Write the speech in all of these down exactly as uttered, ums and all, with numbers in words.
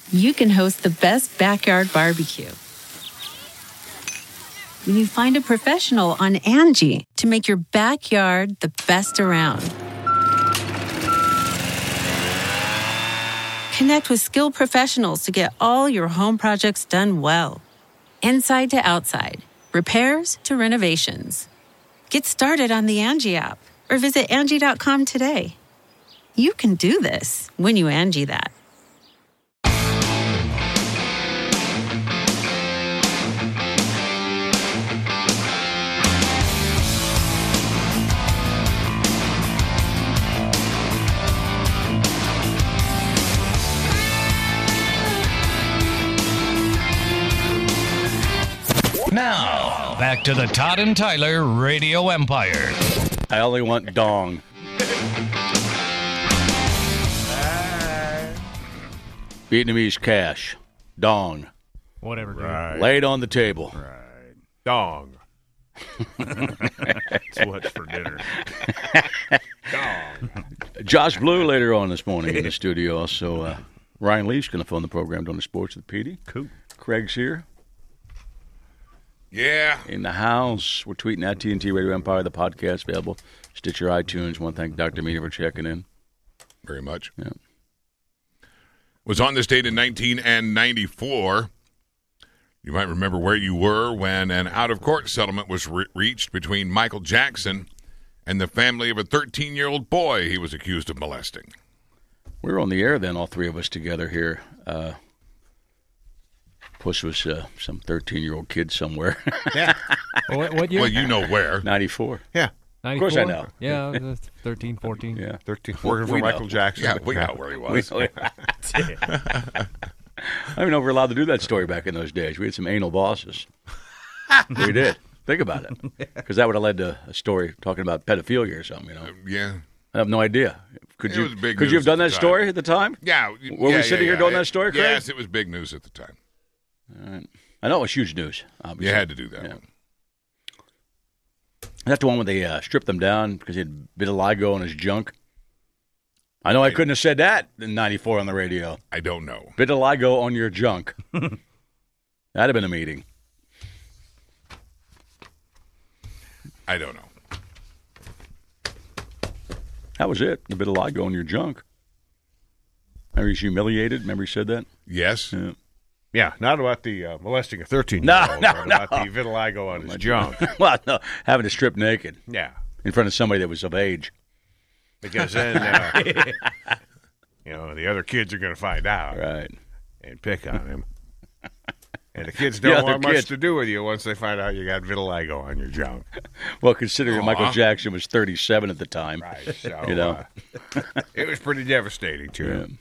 you can host the best backyard barbecue. When you find a professional on Angie to make your backyard the best around. Connect with skilled professionals to get all your home projects done well. Inside to outside, repairs to renovations. Get started on the Angie app or visit Angie dot com today. You can do this when you Angie that. Now, back to the Todd and Tyler Radio Empire. I only want dong. Vietnamese cash. Dong. Whatever, dude. Right. Laid on the table. Right. Dong. That's what's for dinner. Dong. Josh Blue later on this morning in the studio. Also, uh, Ryan Leaf's going to phone the program doing the sports with Petey. Cool. Craig's here. Yeah. In the house. We're tweeting at T N T Radio Empire, the podcast available. Stitcher, iTunes. Want to thank Doctor Meany for checking in. Very much. Yeah. Was on this date in nineteen ninety-four. You might remember where you were when an out-of-court settlement was re- reached between Michael Jackson and the family of a thirteen-year-old boy he was accused of molesting. We were on the air then, all three of us together here. Uh, Puss was uh, some thirteen-year-old kid somewhere. Yeah. What, what year? Well, you know where. ninety-four. Yeah. Of course I know. Yeah, uh, thirteen, fourteen. Yeah. thirteen. Working for We Michael know. Jackson. Yeah, we know where he was. We- I don't even know if we're allowed to do that story back in those days. We had some anal bosses. We did. Think about it. Because that would have led to a story talking about pedophilia or something, you know. Yeah. I have no idea. Could It you was big could you news have done at that the story time. at the time? Yeah. Were yeah, we yeah, sitting here yeah. doing It- that story, Craig? Yes, it was big news at the time. All right. I know it was huge news, obviously. You had to do that Yeah. one. That's the one where they uh, stripped them down because he had vitiligo on his junk. I know I couldn't have said that in ninety-four on the radio. I don't know. Vitiligo on your junk. That'd have been a meeting. I don't know. That was it. The vitiligo on your junk. Remember he's humiliated? Remember he said that? Yes. Yeah. Yeah, not about the uh, molesting a No, thirteen-year-old. no, but no. about the vitiligo on his junk. Well, no, having to strip naked Yeah. in front of somebody that was of age. Because then, uh, you know, the other kids are going to find out Right. and pick on him. And the kids don't The other want much kids. to do with you once they find out you got vitiligo on your junk. Well, considering Aw. Michael Jackson was thirty-seven at the time. Right. So, You know. uh, it was pretty devastating to Yeah. him.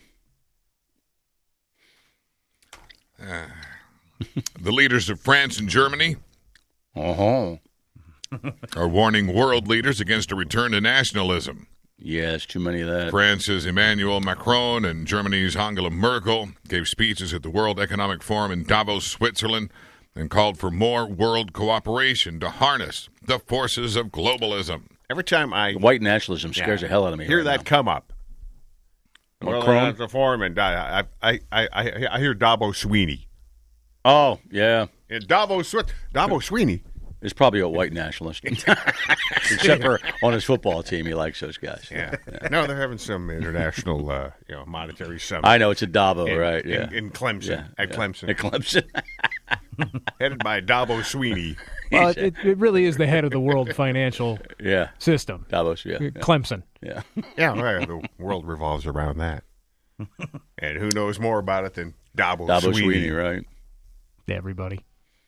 The leaders of France and Germany Uh-huh. are warning world leaders against a return to nationalism. Yes, too many of that. France's Emmanuel Macron and Germany's Angela Merkel gave speeches at the World Economic Forum in Davos, Switzerland, and called for more world cooperation to harness the forces of globalism. Every time I White nationalism scares Yeah. the hell out of me. hear right that now. come up, well, Macron? that's the forum, and I, I, I, I, I hear Dabo Sweeney. Oh, yeah. And Dabo, Swi- Dabo Sweeney. He's probably a white nationalist. Except for on his football team, he likes those guys. Yeah. No, they're having some international, uh, you know, monetary summit. I know, it's a Dabo, in, right? in, Yeah. in Clemson. Yeah, at yeah. Clemson. At Clemson. Headed by Dabo Sweeney. Well, it, it really is the head of the world financial Yeah. system. Davos, yeah. yeah. Clemson. Yeah. Yeah, well, the world revolves around that. And who knows more about it than Dabo, Dabo Sweeney? Sweeney, right? Everybody.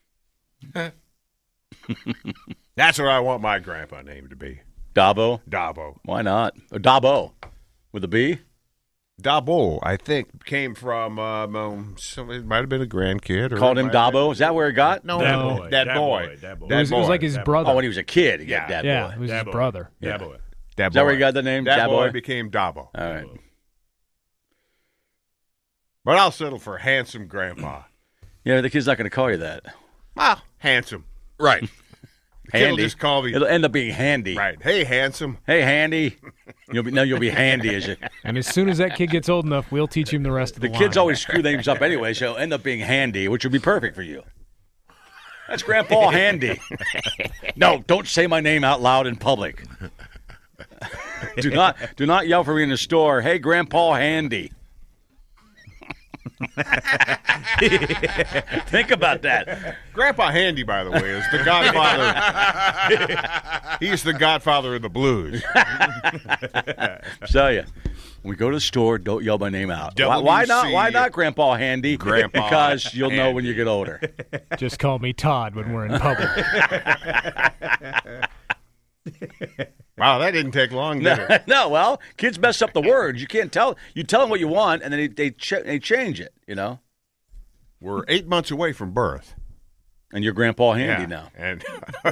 That's what I want my grandpa name to be. Dabo? Dabo. Why not? Or Dabo. With a B? Dabo, I think, came from, um, um, some, it might have been a grandkid. Or Called it him might have Dabo? Is that where it got? been- No, That no, boy, that that boy. boy, that boy. It That was, it was boy. like his That brother. Oh, when he was a kid, he Yeah. got Dad yeah, Boy. it was Dabo. his brother. Dabo. That Is that where boy. you got the name? That Dad boy Boy? became Dabo. All right. But I'll settle for handsome grandpa. Yeah, the kid's not going to call you that. Ah, handsome. Right. Kid will Handy. just call me. It'll end up being Handy. Right. Hey, handsome. Hey, Handy. You'll be no, you'll be Handy as it. And as soon as that kid gets old enough, we'll teach him the rest of the The line. kids always screw names up anyway, so it'll end up being Handy, which would be perfect for you. That's Grandpa Handy. No, don't say my name out loud in public. do not do not yell for me in the store. Hey, Grandpa Handy. Think about that. Grandpa Handy, by the way, is the godfather. He's the godfather of the blues. Tell you, when we go to the store, don't yell my name out. Why, W C. why not? Why not, Grandpa Handy? Grandpa because you'll know Handy. when you get older. Just call me Todd when we're in public. Wow, that didn't take long, did it? No, well, kids mess up the words. You can't tell. You tell them what you want, and then they they, ch- they change it. You know. We're eight months away from birth. And you're Grandpa Handy Yeah, now. and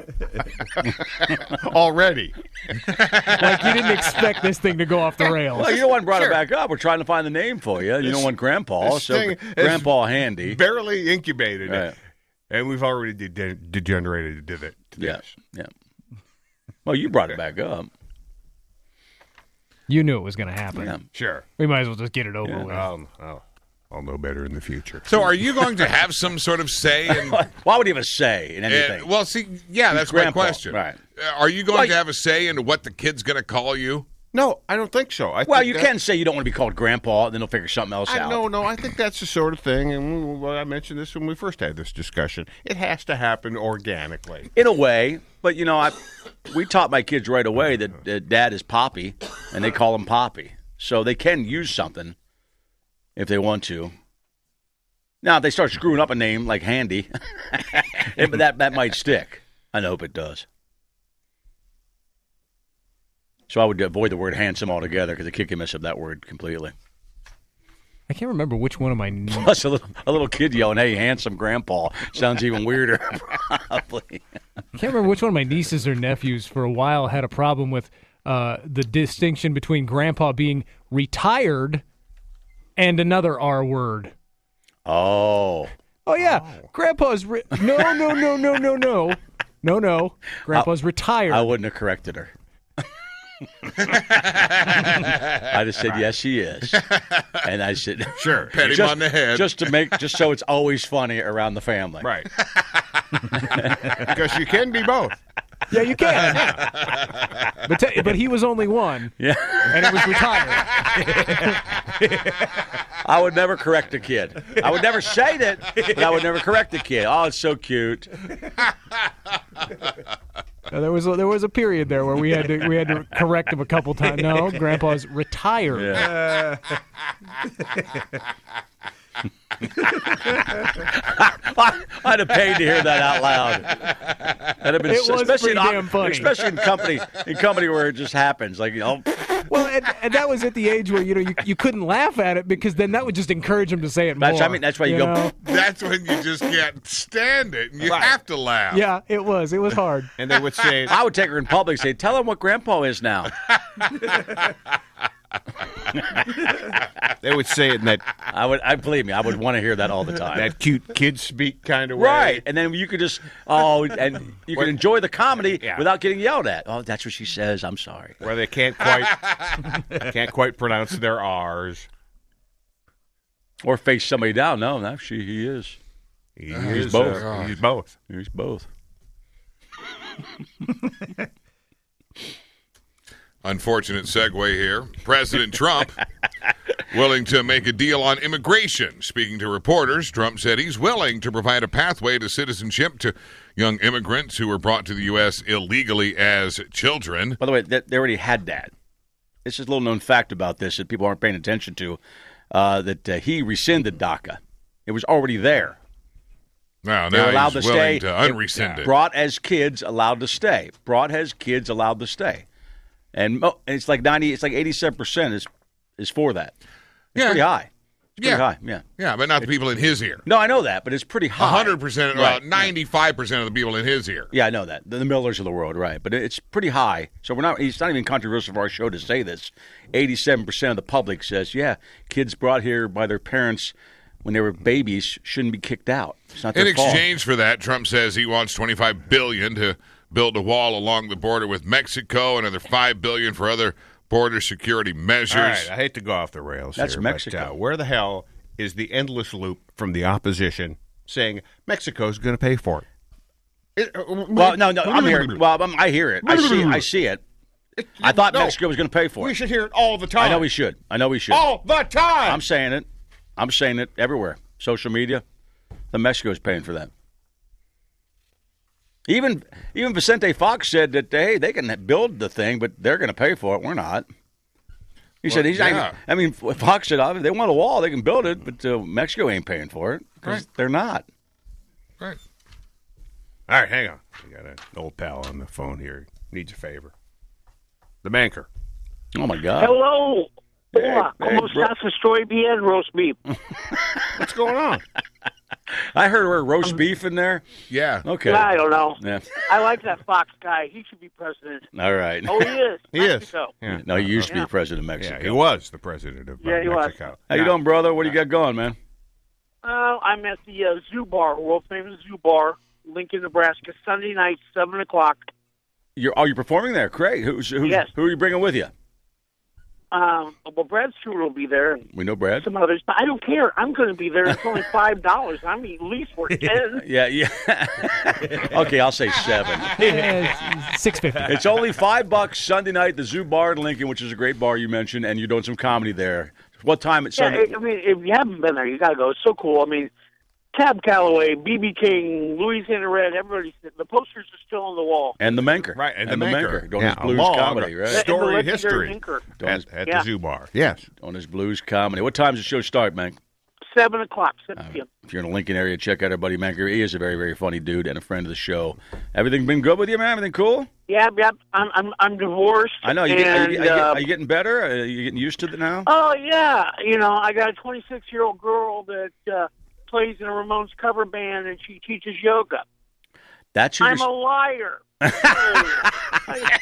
already. Like you didn't expect this thing to go off the rails. Well, you know what brought Sure. it back up. We're trying to find the name for you. You This- don't want Grandpa, this so thing is Grandpa Handy. Barely incubated, Right. and we've already de- degenerated to it. to Yeah, this. yeah. Well, you brought it back up. You knew it was going to happen. Yeah. Sure. We might as well just get it over Yeah. with. I'll, I'll, I'll know better in the future. So, are you going to have some sort of say in? Why would he have a say in anything? Uh, well, see, yeah, that's my Grandpa, question. right. Uh, are you going Well, to have a say into what the kid's going to call you? No, I don't think so. I well, think you that- can say you don't want to be called Grandpa, then they'll figure something else I, out. no, no, I think that's the sort of thing, and we, well, I mentioned this when we first had this discussion. It has to happen organically. In a way, but you know, I we taught my kids right away that, that Dad is Poppy, and they call him Poppy, so they can use something if they want to. Now, if they start screwing up a name like Handy, it- that that might stick. I hope it does. So I would avoid the word handsome altogether because the kid can mess up that word completely. I can't remember which one of my n- Plus, a little, a little kid yelling, "Hey, handsome Grandpa," sounds even weirder, probably. I can't remember which one of my nieces or nephews for a while had a problem with uh, the distinction between Grandpa being retired and another R word. Oh. Oh yeah, Grandpa's ri- no no no no no no no no. Grandpa's retired. I wouldn't have corrected her. I just said yes, he is, and I said Sure. Pat him just, on the head. just to make just so it's always funny around the family. Right. Because you can be both. Yeah, you can. but t- but he was only one, Yeah, and it was retired. I would never correct a kid. I would never say that, but I would never correct a kid. Oh, it's so cute. Uh, there was a, there was a period there where we had to we had to correct him a couple times. No, Grandpa's retired. Yeah. I'd have paid to hear that out loud. That'd have been It was especially pretty in, damn funny. especially in company in company where it just happens. Like you know, Well, and, and that was at the age where you know you, you couldn't laugh at it because then that would just encourage him to say it more. That's- I mean, that's why you go, know? That's when you just can't stand it, and you Right. have to laugh. Yeah, it was. It was hard. And they would say, I would take her in public and say, "Tell him what Grandpa is now." they would say it in that, I would. I believe me. I would want to hear that all the time. that cute kid speak kind of way. Right, and then you could just oh, and you could enjoy the comedy Yeah. without getting yelled at. Oh, that's what she says. I'm sorry. Where they can't quite can't quite pronounce their R's. Or face somebody down. No, no, she he is. He He's is, both. uh, he's both. He's both. Unfortunate segue here. President Trump willing to make a deal on immigration. Speaking to reporters, Trump said he's willing to provide a pathway to citizenship to young immigrants who were brought to the U S illegally as children. By the way, they they already had that. This is a little known fact about this that people aren't paying attention to. Uh, that uh, he rescinded DACA. It was already there. Now, They were now allowed he's to willing stay. to unrescind it. Brought as kids, allowed to stay. Brought as kids, allowed to stay. And mo- it's like ninety. It's like eighty-seven percent is is for that. It's Yeah. pretty high. It's pretty Yeah. high. Yeah. Yeah, but not the people in his ear. No, I know that, but it's pretty high. one hundred percent, Right. about ninety-five percent of the people in his ear. Yeah, I know that. The, the Millers of the world, right? But it's pretty high. So we're not. It's not even controversial for our show to say this. Eighty-seven percent of the public says, "Yeah, kids brought here by their parents when they were babies shouldn't be kicked out. It's not their In fault." exchange for that, Trump says he wants twenty-five billion dollars to build a wall along the border with Mexico, another five billion dollars for other border security measures. All right, I hate to go off the rails That's here, Mexico. but uh, where the hell is the endless loop from the opposition saying Mexico's going to pay for it? It, uh, Well, no, no, I'm hearing. Well, I'm, I hear it. I see. I see it. It- I thought no, Mexico was going to pay for We it. should hear it all the time. I know we should. I know we should. All the time. I'm saying it. I'm saying it everywhere. Social media. The Mexico's paying for that. Even even Vicente Fox said that hey, they can build the thing, but they're going to pay for it. We're not. He Well, said he's. yeah. I mean, Fox said if they want a wall, they can build it, but uh, Mexico ain't paying for it because Right. they're not. Right. All right, hang on. We got an old pal on the phone here. Needs a favor. The banker. Oh my God! Hello. Hola. hey, ¿Cómo bro. estás? Estoy bien, roast beef. What's going on? I heard we're roast beef in there. Yeah. Okay. I don't know. Yeah. I like that Fox guy. He should be president. All right. Oh, he is. He is. Mexico. Yeah. No, he used to be Yeah. the president of Mexico. Yeah, he was the president of uh, Yeah, he was. Mexico. How you doing, brother? What do you got going, man? Uh, I'm at the uh, Zoo Bar, world famous Zoo Bar, Lincoln, Nebraska, Sunday night, seven o'clock. You're oh, you're performing there. Great. Who's, who's Yes. who are you bringing with you? Um, well, Brad Stewart will be there, and We know Brad. some others, but I don't care. I'm going to be there. It's only five dollars. I'm at least worth ten. Yeah, yeah. Okay, I'll say seven. six fifty. It's only five bucks Sunday night at the Zoo Bar in Lincoln, which is a great bar you mentioned, and you're doing some comedy there. What time at Yeah, Sunday? I mean, if you haven't been there, you got to go. It's so cool. I mean, Tab Calloway, B B King, Louisiana Red, everybody's the posters are still on the wall. And the Menker. Right, and, and the the Menker. Menker. Doing yeah, his blues a long comedy, right? And the Story legendary history Inker. Doing at, his, at Yeah. the Zoo Bar. Yes. on his blues comedy. What time does the show start, man? Seven o'clock, seven p.m. If you're in the Lincoln area, check out our buddy Menker. He is a very, very funny dude and a friend of the show. Everything been good with you, man? Everything cool? Yeah, yeah. I'm I'm I'm divorced. I know. You get, are, and, you, are, you, uh, are you getting better? Are you getting used to it now? Oh yeah, you know, I got a twenty-six year old girl that uh, plays in a Ramones cover band, and she teaches yoga. That's who I'm you're- a liar. I,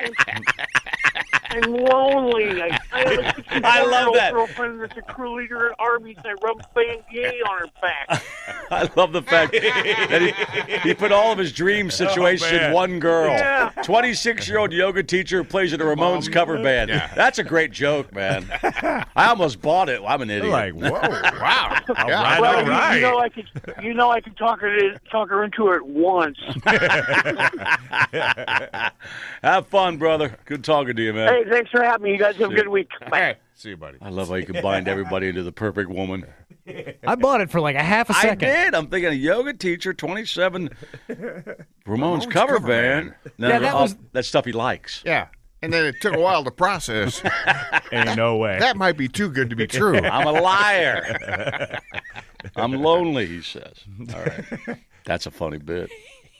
I'm lonely. I, I have a I love sixty-four-year-old that. girlfriend that's a crew leader at Arby's. I rub Bengay on her back. I love the fact that he, he put all of his dream situations in man. one girl. Yeah. twenty-six-year-old yoga teacher who plays in a Ramones cover band. That's a great joke, man. I almost bought it. I'm an idiot. Like, whoa, wow. All Yeah. right, Well, all you, right. you know I could, you know I could talk her to, talk her into it once. Have fun, brother. Good talking to you, man. Hey, thanks for having me. You guys have a good week. Bye. Hey, see you, buddy. I love how you combined everybody into the perfect woman. I bought it for like a half a I second. did. I'm thinking a yoga teacher, twenty-seven, Ramones, Ramones cover, cover band. band. No, Yeah, no, that all- was- that's stuff he likes. Yeah. And then it took a while to process. Ain't no way. That might be too good to be true. I'm a liar. I'm lonely, he says. All right. That's a funny bit.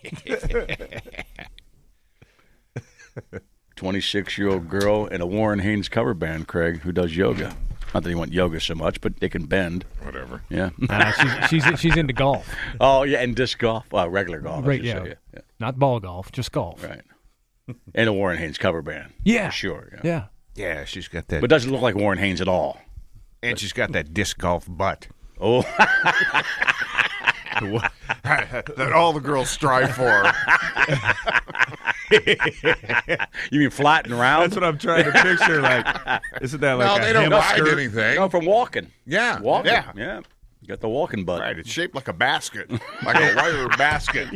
twenty-six-year-old girl in a Warren Haynes cover band, Craig, who does yoga. Not that he went yoga so much, but they can bend. Whatever. Yeah. Uh, she's, she's she's into golf, Oh, yeah, and disc golf. Well, regular golf. I right? should Yeah. say, yeah. Not ball golf, just golf. Right. And a Warren Haynes cover band. Yeah, For sure. Yeah. yeah. Yeah, she's got that. But doesn't look like Warren Haynes at all. and she's got that disc golf butt Oh, that all the girls strive for. you mean flat and round? That's what I'm trying to picture. Like, isn't that like No, a they don't hide hamster? anything. No, from walking. Yeah. Walking. Yeah. Yeah. You got the walking butt. Right, it's shaped like a basket, like a wire basket.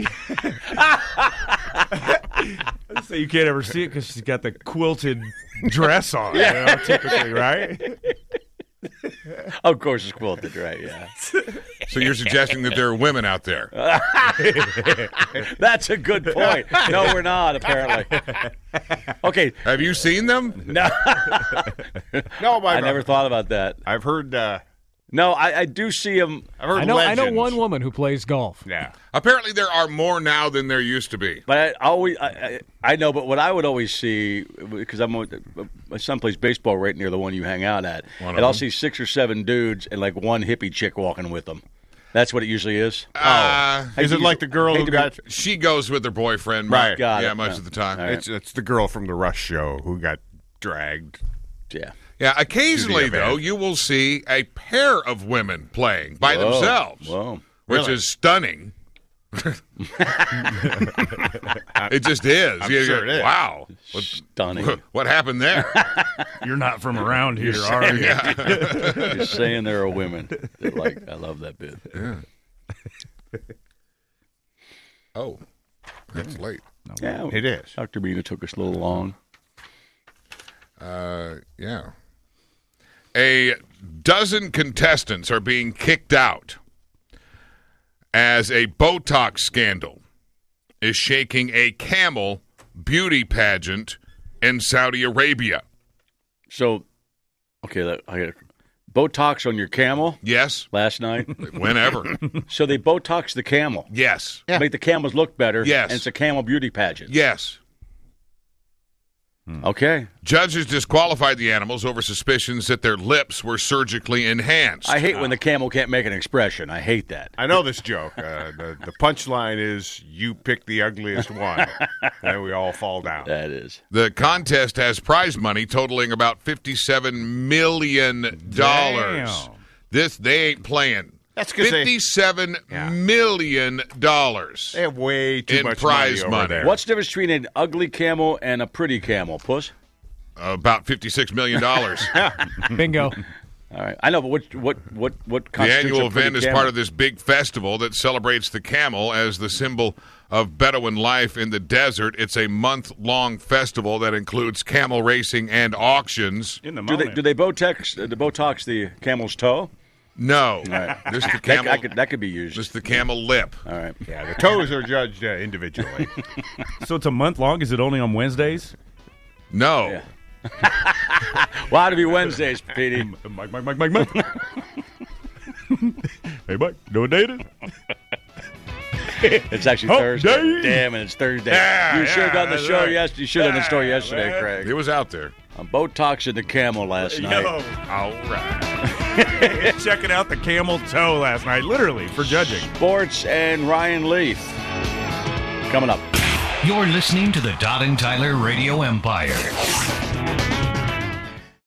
So you can't ever see it because she's got the quilted dress on. You know, typically, right? Of course, it's quilted, right? Yeah. So you're suggesting that there are women out there? That's a good point. No, we're not, apparently. Okay. Have you seen them? No, No, my I never thought about that. I've heard. Uh, No, I, I do see him. I've heard I know. I know legends. one woman who plays golf. Yeah. Apparently, there are more now than there used to be. But I always, I, I, I know. But what I would always see, because I'm my son plays baseball right near the one you hang out at, One of and I'll them. see six or seven dudes and like one hippie chick walking with them. That's what it usually is. Uh, Is it like the girl who got? She goes with her boyfriend. Right. Got yeah, it. most Yeah. of the time. All right. It's it's the girl from the Rush show who got dragged. Yeah. Yeah, occasionally, To the event. though, you will see a pair of women playing by Whoa. themselves, Whoa. which Really? is stunning. It just is. I'm You sure go, it is. Wow. What, Stunning. what happened there? You're not from around here, You're are you? You're saying there are women that like. I love that bit. Yeah. Oh, that's late. Yeah, It is. Doctor Bina took us a little long. Uh, yeah. A dozen contestants are being kicked out as a Botox scandal is shaking a camel beauty pageant in Saudi Arabia. So, okay, that, I got Botox on your camel Yes, last night. whenever. So they Botox the camel. Yes, Yeah. Make the camels look better. Yes. And it's a camel beauty pageant. yes. Okay. Judges disqualified the animals over suspicions that their lips were surgically enhanced. I hate when the camel can't make an expression. I hate that. I know this joke. Uh, the the punchline is you pick the ugliest one, and we all fall down. That is. The contest has prize money totaling about fifty-seven million dollars. Damn. This they ain't playing. That's because they, Fifty-seven Yeah. million dollars. they have way too in much prize money, over money. there. What's the difference between an ugly camel and a pretty camel, Puss? About fifty-six million dollars. Bingo. All right. I know, but what what what what The constitutes annual a pretty event is camel? part of this big festival that celebrates the camel as the symbol of Bedouin life in the desert. It's a month-long festival that includes camel racing and auctions. In the Do moment. they do they Botox uh, the Botox the camel's toe? No, right. this the That, camel. I could, that could be used. This the camel lip. All right. Yeah, the toes are judged uh, individually. So it's a month long. Is it only on Wednesdays? No. Yeah. Well, it'll be Wednesdays, Petey. Mike, Mike, Mike, Mike, Mike. Hey, Mike, know what day it is? It's actually Hump Thursday. day. Damn it, it's Thursday. Yeah, you should have yeah, done the that's show right. yesterday. You should have done the story Yeah, yesterday, man. Craig. It was out there. I'm Botoxing the camel last night. Yo, All right. checking out the camel toe last night, literally, for judging. Sports and Ryan Leaf. Coming up. You're listening to the Todd and Tyler Radio Empire.